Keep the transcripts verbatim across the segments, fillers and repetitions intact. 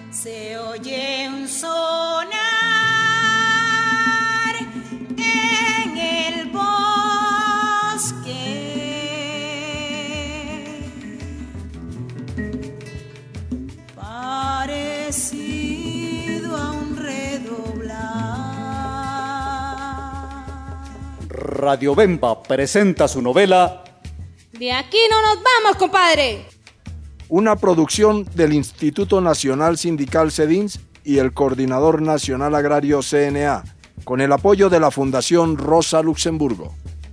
se oye un sonar en el bosque, parecido a un redoblar. Radio Bemba presenta su novela De aquí no nos vamos, compadre. Una producción del Instituto Nacional Sindical CEDINS y el Coordinador Nacional Agrario C N A, con el apoyo de la Fundación Rosa Luxemburgo.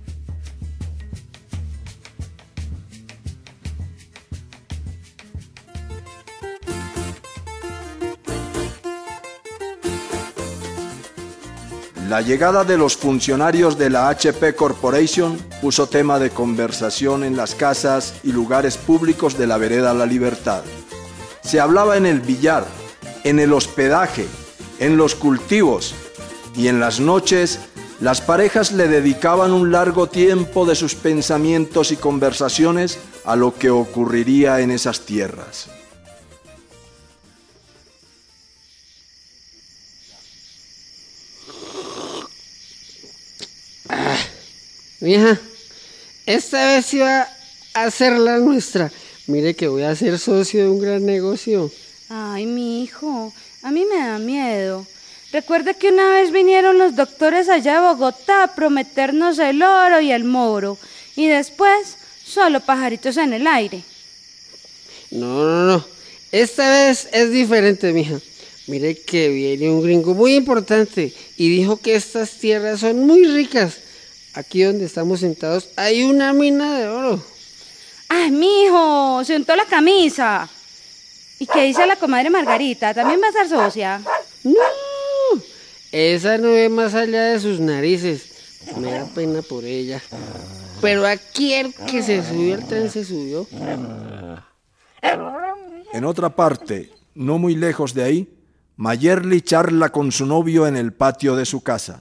La llegada de los funcionarios de la H P Corporation puso tema de conversación en las casas y lugares públicos de la vereda La Libertad. Se hablaba en el billar, en el hospedaje, en los cultivos y en las noches las parejas le dedicaban un largo tiempo de sus pensamientos y conversaciones a lo que ocurriría en esas tierras. Ah, mija, esta vez iba a ser la nuestra. Mire que voy a ser socio de un gran negocio. Ay, mi hijo, a mí me da miedo. Recuerda que una vez vinieron los doctores allá de Bogotá a prometernos el oro y el moro, y después solo pajaritos en el aire. No, no, no. Esta vez es diferente, mija. Mire que viene un gringo muy importante y dijo que estas tierras son muy ricas. Aquí donde estamos sentados hay una mina de oro. Ay, mijo, se untó la camisa. ¿Y qué dice la comadre Margarita? ¿También va a ser socia? No, esa no ve más allá de sus narices. Me da pena por ella. Pero aquí el que se subió al tren se subió. En otra parte, no muy lejos de ahí, Mayerly charla con su novio en el patio de su casa.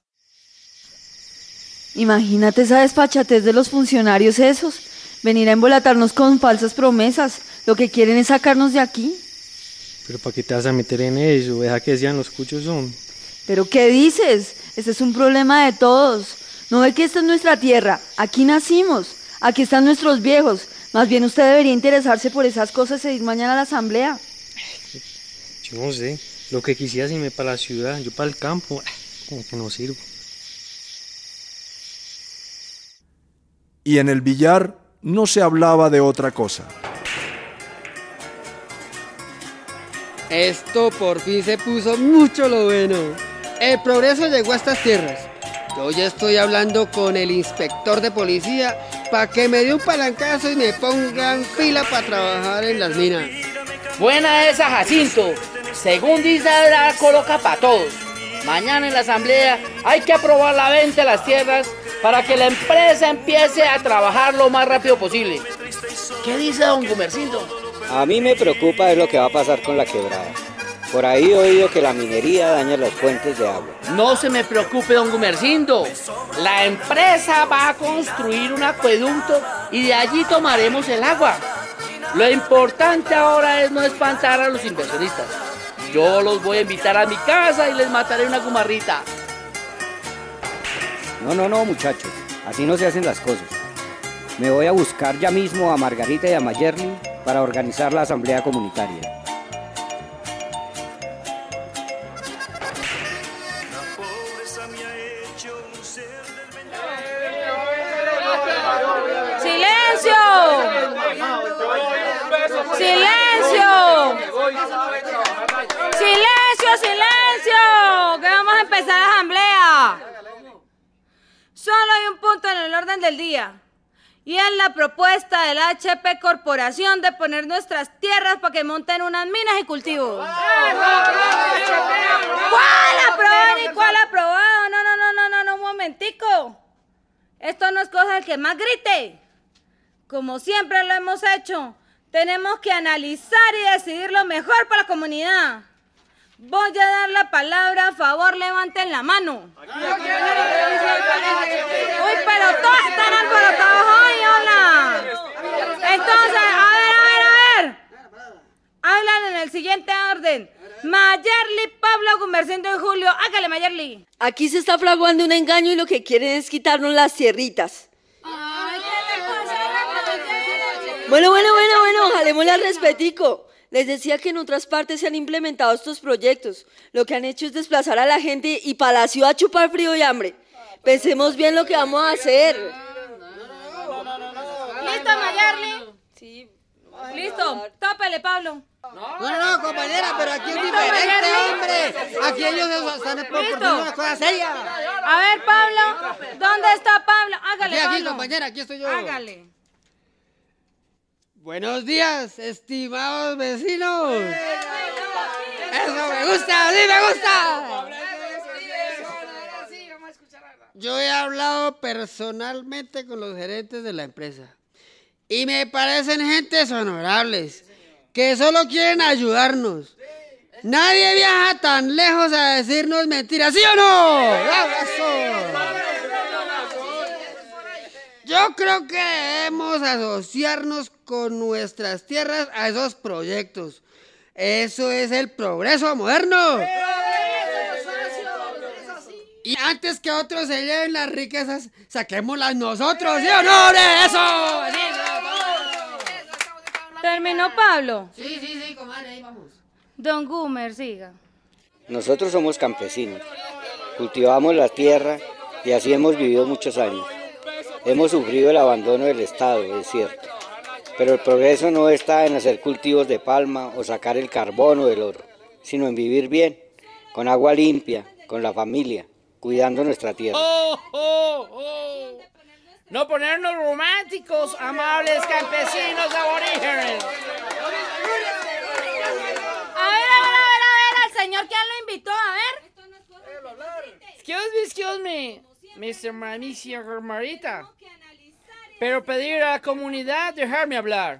Imagínate esa despachatez de los funcionarios esos. Venir a embolatarnos con falsas promesas. Lo que quieren es sacarnos de aquí. Pero ¿para qué te vas a meter en eso? Deja que sean los cuchos son. ¿Pero qué dices? Este es un problema de todos. ¿No ve que esta es nuestra tierra? Aquí nacimos. Aquí están nuestros viejos. Más bien usted debería interesarse por esas cosas e ir mañana a la asamblea. Yo no sé. Lo que quisieras irme para la ciudad, yo para el campo, como que no sirvo. Y en el billar no se hablaba de otra cosa. Esto por fin se puso mucho lo bueno. El progreso llegó a estas tierras. Yo ya estoy hablando con el inspector de policía para que me dé un palancazo y me pongan fila para trabajar en las minas. Buena esa, Jacinto. Según dice, la coloca para todos. Mañana en la asamblea hay que aprobar la venta de las tierras para que la empresa empiece a trabajar lo más rápido posible. ¿Qué dice don Gumercindo? A mí me preocupa es lo que va a pasar con la quebrada. Por ahí he oído que la minería daña las fuentes de agua. No se me preocupe, don Gumercindo. La empresa va a construir un acueducto y de allí tomaremos el agua. Lo importante ahora es no espantar a los inversionistas. Yo los voy a invitar a mi casa y les mataré una gumarrita. No, no, no, muchachos. Así no se hacen las cosas. Me voy a buscar ya mismo a Margarita y a Mayerly para organizar la asamblea comunitaria. ¡Silencio! ¡Silencio! ¡Silencio, silencio! Que vamos a empezar la asamblea. Solo hay un punto en el orden del día. Y es la propuesta de la H P Corporación de poner nuestras tierras para que monten unas minas y cultivos. ¿Cuál aprobado ni cuál aprobado? No, no, no, no, no, no, un momentico. Esto no es cosa del que más grite. Como siempre lo hemos hecho, tenemos que analizar y decidir lo mejor para la comunidad. Voy a dar la palabra, a favor, levanten la mano. Uy, pero todos están alborotados hoy, hola. Entonces, a ver, a ver, a ver. Hablan en el siguiente orden. Mayerly, Pablo, Gumercindo y Julio. Hágale, Mayerly. Aquí se está fraguando un engaño y lo que quieren es quitarnos las tierritas. Ay, ¿qué le pasa? Bueno, bueno, bueno, bueno, jalémosle al respetico. Les decía que en otras partes se han implementado estos proyectos. Lo que han hecho es desplazar a la gente y para la ciudad chupar frío y hambre. Pensemos bien lo que vamos a hacer. ¿Listo, Mayerly? Sí. Listo, tópele, Pablo. No, no, no, compañera, pero aquí es ¿Listo, diferente, Mayerly? hombre. Aquí ellos están proporcionando una cosa seria. A ver, Pablo, ¿dónde está Pablo? Hágale, Aquí, aquí, Pablo. compañera, aquí estoy yo. Hágale. Buenos días, estimados vecinos. Eso me gusta, sí me gusta. Yo he hablado personalmente con los gerentes de la empresa y me parecen gentes honorables que solo quieren ayudarnos. Nadie viaja tan lejos a decirnos mentiras, ¿sí o no? ¡Eso! Yo creo que debemos asociarnos con nuestras tierras a esos proyectos. Eso es el progreso moderno. Y antes que otros se lleven las riquezas, saquémoslas nosotros, ¿sí o no? ¡Eso! ¿Terminó, Pablo? Sí, sí, sí, comadre, ahí vamos. Don Gumer, siga. Nosotros somos campesinos, cultivamos la tierra y así hemos vivido muchos años. Hemos sufrido el abandono del Estado, es cierto, pero el progreso no está en hacer cultivos de palma o sacar el carbón o el oro, sino en vivir bien, con agua limpia, con la familia, cuidando nuestra tierra. Oh, oh, oh. No ponernos románticos, amables campesinos aborígenes. A ver, a ver, a ver, a ver, al señor, ¿quién lo invitó? A ver. Excuse me, excuse me, mister Mamicia Marita. Pero pedir a la comunidad dejarme hablar.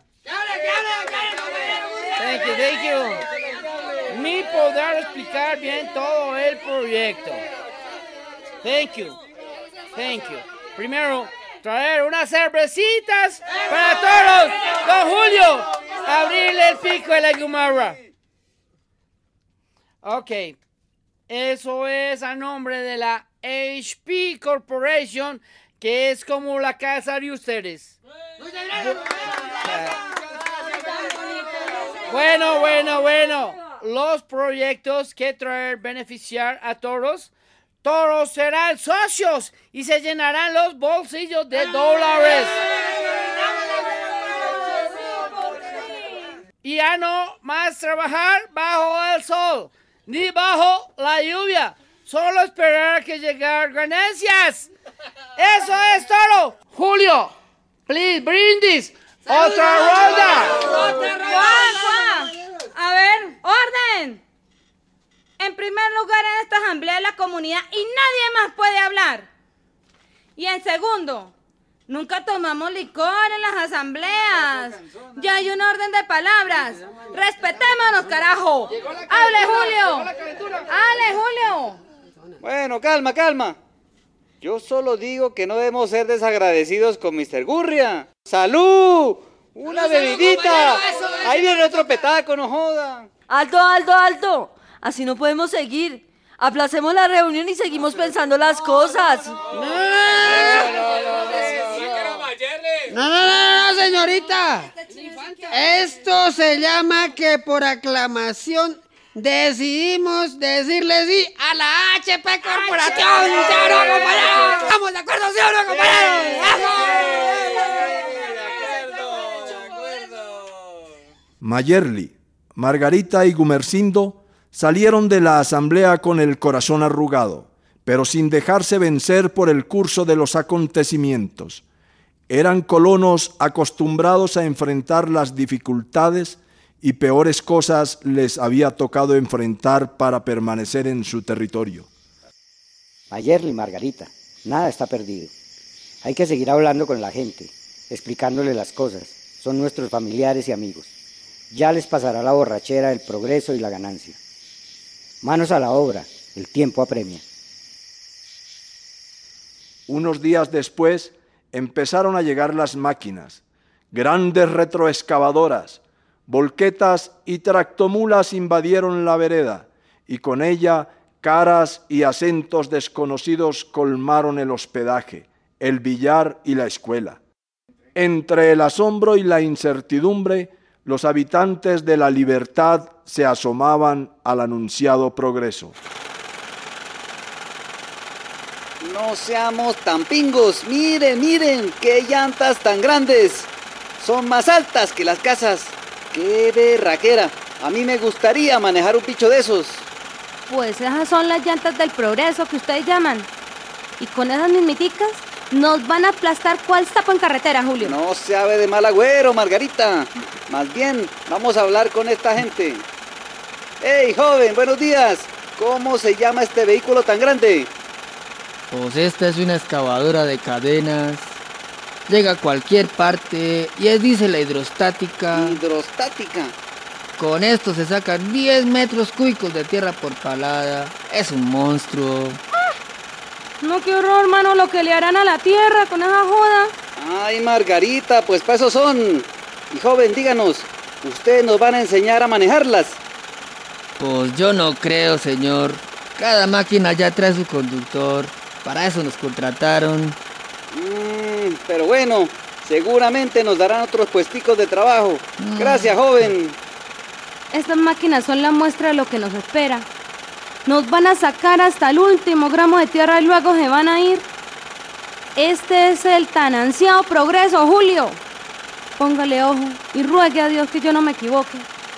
Thank you, thank you. Me poder explicar bien todo el proyecto. Thank you, thank you. Primero, traer unas cervecitas para todos. Don Julio, abrirle el pico de la guimarra. Ok, eso es a nombre de la H P Corporation, que es como la casa de ustedes. Bueno, bueno, bueno. Los proyectos que traer beneficiar a todos, todos serán socios y se llenarán los bolsillos de dólares. Y ya no más trabajar bajo el sol, ni bajo la lluvia. Solo esperar a que lleguen ganancias. Eso es todo. Julio, please, brindis. Otra ronda. Juan, Juan. A ver, orden. En primer lugar, en esta asamblea de la comunidad y nadie más puede hablar. Y en segundo, nunca tomamos licor en las asambleas. Ya hay un orden de palabras. Respetémonos, carajo. Hable, Julio. Hable, Julio. Bueno, calma, calma. Yo solo digo que no debemos ser desagradecidos con mister Gurria. ¡Salud! ¡Una bebidita! Ahí viene otro petaco, no jodan. Alto, alto, alto. Así no podemos seguir. Aplacemos la reunión y seguimos pensando las cosas. No, no, no, no, señorita. Esto se llama que por aclamación decidimos decirle sí a la H P Corporación. ¿Sí o no, compañeros? ¿Estamos de acuerdo, sí o no, compañeros? Mayerly, Margarita y Gumercindo salieron de la asamblea con el corazón arrugado, pero sin dejarse vencer por el curso de los acontecimientos. Eran colonos acostumbrados a enfrentar las dificultades y peores cosas les había tocado enfrentar para permanecer en su territorio. Mayerly, Margarita, nada está perdido. Hay que seguir hablando con la gente, explicándole las cosas. Son nuestros familiares y amigos. Ya les pasará la borrachera, el progreso y la ganancia. Manos a la obra, el tiempo apremia. Unos días después empezaron a llegar las máquinas, grandes retroexcavadoras, volquetas y tractomulas invadieron la vereda, y con ella caras y acentos desconocidos colmaron el hospedaje, el billar y la escuela. Entre el asombro y la incertidumbre, los habitantes de La Libertad se asomaban al anunciado progreso. No seamos tan pingos, miren, miren, qué llantas tan grandes. Son más altas que las casas. ¡Qué berraquera! A mí me gustaría manejar un bicho de esos. Pues esas son las llantas del progreso que ustedes llaman. Y con esas mismiticas nos van a aplastar cual sapo en carretera, Julio. No se ave de mal agüero, Margarita. Más bien, vamos a hablar con esta gente. ¡Hey, joven, buenos días! ¿Cómo se llama este vehículo tan grande? Pues esta es una excavadora de cadenas. Llega a cualquier parte y es diésel hidrostática. ¿Hidrostática? Con esto se sacan diez metros cúbicos de tierra por palada. Es un monstruo. No, qué horror, hermano, lo que le harán a la tierra con esa joda. Ay, Margarita, pues para eso son. Y joven, díganos, ¿ustedes nos van a enseñar a manejarlas? Pues yo no creo, señor. Cada máquina ya trae su conductor. Para eso nos contrataron. Mm, pero bueno, seguramente nos darán otros puesticos de trabajo. Mm. Gracias, joven. Estas máquinas son la muestra de lo que nos espera. Nos van a sacar hasta el último gramo de tierra y luego se van a ir. Este es el tan ansiado progreso, Julio. Póngale ojo y ruegue a Dios que yo no me equivoque.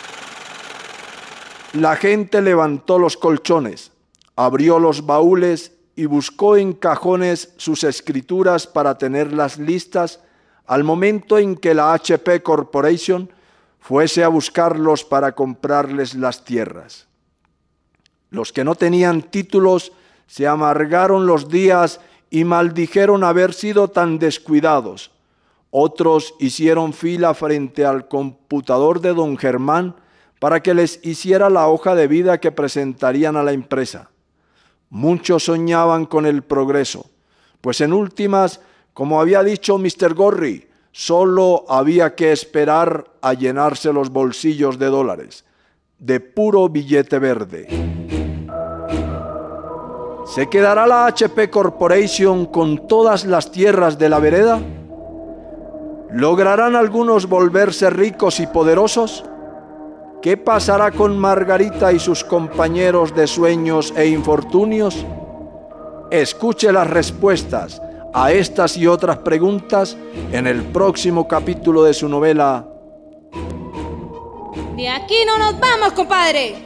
La gente levantó los colchones, abrió los baúles y buscó en cajones sus escrituras para tenerlas listas al momento en que la H P Corporation fuese a buscarlos para comprarles las tierras. Los que no tenían títulos se amargaron los días y maldijeron haber sido tan descuidados. Otros hicieron fila frente al computador de don Germán para que les hiciera la hoja de vida que presentarían a la empresa. Muchos soñaban con el progreso, pues en últimas, como había dicho mister Gorry, solo había que esperar a llenarse los bolsillos de dólares, de puro billete verde. ¿Se quedará la H P Corporation con todas las tierras de la vereda? ¿Lograrán algunos volverse ricos y poderosos? ¿Qué pasará con Margarita y sus compañeros de sueños e infortunios? Escuche las respuestas a estas y otras preguntas en el próximo capítulo de su novela. De aquí no nos vamos, compadre.